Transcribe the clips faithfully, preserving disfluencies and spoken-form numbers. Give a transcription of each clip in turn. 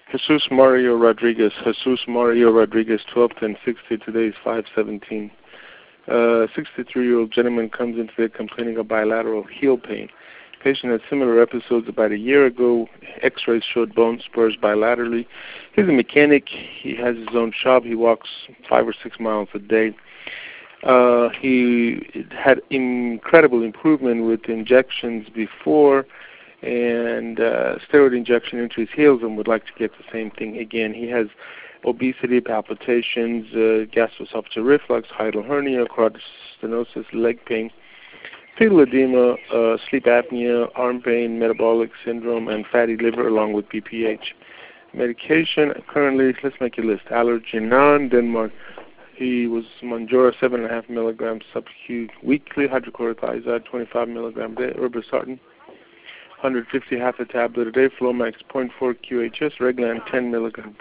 Jesus Mario Rodriguez. Jesus Mario Rodriguez, twelve ten sixty. Today is five seventeen. Uh, sixty-three-year-old gentleman comes in today complaining of bilateral heel pain. Patient had similar episodes about a year ago. X-rays showed bone spurs bilaterally. He's a mechanic. He has his own shop. He walks five or six miles a day. Uh, he had incredible improvement with injections before and uh, steroid injection into his heels and would like to get the same thing again. He has obesity, palpitations, uh, gastroesophageal reflux, hiatal hernia, carotid stenosis, leg pain, fetal edema, uh, sleep apnea, arm pain, metabolic syndrome, and fatty liver along with B P H. Medication currently, let's make a list. Allerginon, Denmark. He was Monjora, seven point five milligrams sub-Q weekly, hydrochlorothiazide, twenty-five milligrams a day, irbesartan, one hundred fifty, half a tablet a day, Flomax, zero point four Q H S, Reglan, ten milligrams.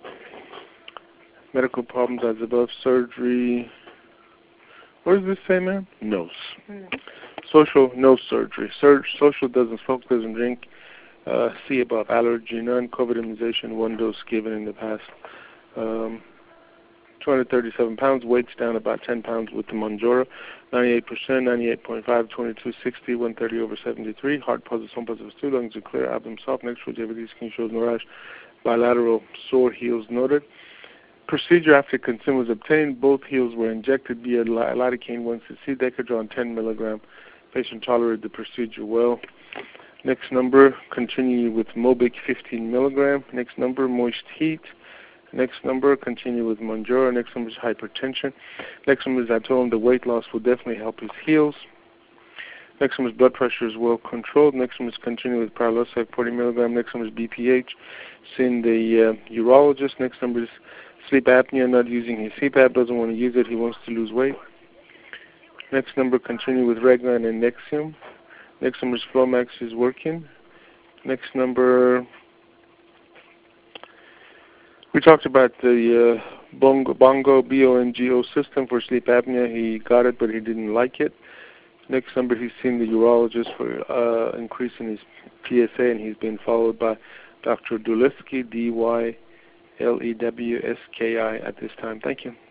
Medical problems as above, surgery. What does this say, man? Nose. Mm. Social, no surgery. Surge, social, doesn't smoke, doesn't drink. Uh, see above, allergy, none. COVID immunization, one dose given in the past. Um, two hundred thirty-seven pounds, weight's down about ten pounds with the Monjora. ninety-eight percent, ninety-eight point five, twenty-two sixty, one thirty over seventy-three. Heart positive, home positive, two lungs are clear, abdomen soft, neck shows everything, skin shows no rash. Bilateral sore heels noted. Procedure after consent was obtained. Both heels were injected via lidocaine one C C, Decadron ten milligram. Patient tolerated the procedure well. Next number, continue with Mobic fifteen milligram. Next number, moist heat. Next number, continue with Monjora. Next number is hypertension. Next number is I told him the weight loss will definitely help his heels. Next number is blood pressure is well controlled. Next number is continue with Prilosec forty milligram. Next number is B P H. Seen the uh, urologist. Next number is sleep apnea, not using his C PAP, doesn't want to use it, he wants to lose weight. Next number, continue with Reglan and Nexium. Next number is Flomax is working. Next number, we talked about the uh, Bongo, Bongo, B O N G O system for sleep apnea. He got it, but he didn't like it. Next number, he's seen the urologist for uh, increasing his P S A, and he's been followed by Doctor Dulewski, D Y L E W S K I at this time. Thank you.